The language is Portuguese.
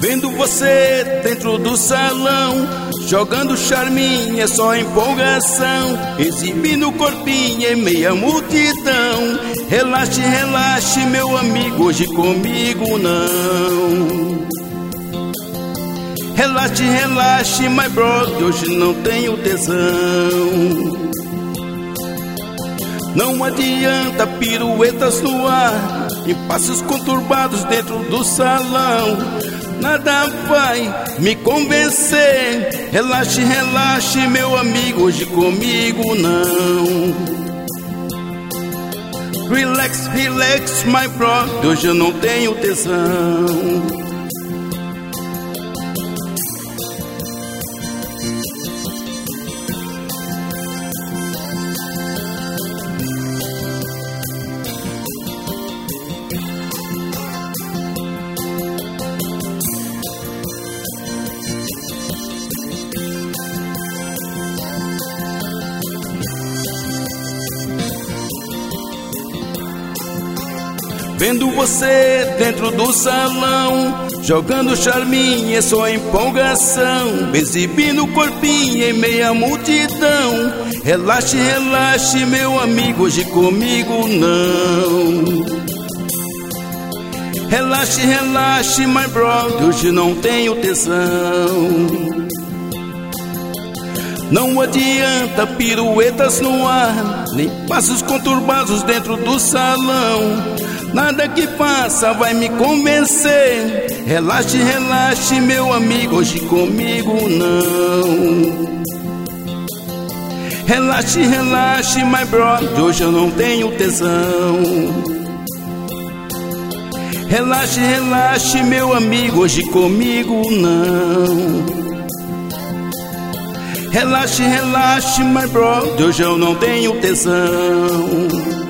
Vendo você dentro do salão, jogando charminha, só empolgação, exibindo o corpinho em meia multidão. Relaxe, relaxe, meu amigo, hoje comigo não. Relaxe, relaxe, my brother, hoje não tenho tesão. Não adianta piruetas no ar e passos conturbados dentro do salão. Nada vai me convencer. Relaxe, relaxe, meu amigo, hoje comigo não. Relax, relax, my brother, hoje eu não tenho tesão. Vendo você dentro do salão, jogando charminha, só empolgação, exibindo o corpinho em meia multidão. Relaxe, relaxe, meu amigo, hoje comigo não. Relaxe, relaxe, my brother, hoje não tenho tesão. Não adianta piruetas no ar, nem passos conturbados dentro do salão. Nada que faça vai me convencer. Relaxe, relaxe, meu amigo, hoje comigo não. Relaxe, relaxe, my brother, hoje eu não tenho tesão. Relaxe, relaxe, meu amigo, hoje comigo não. Relaxe, relaxe, my brother, hoje eu não tenho tesão.